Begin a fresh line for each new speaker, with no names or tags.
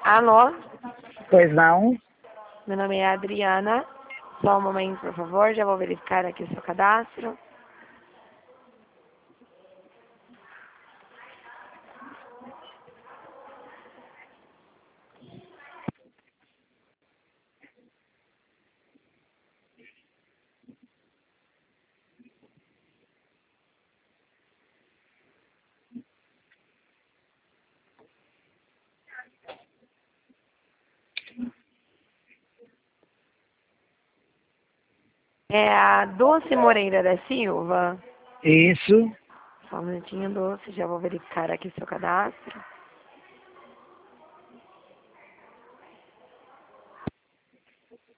Alô?
Pois não?
Meu nome é Adriana. Só um momento, por favor. Já vou verificar aqui o seu cadastro. É a Dulce Moreira da Silva.
Isso.
Só um minutinho, Dulce. Já vou verificar aqui o seu cadastro.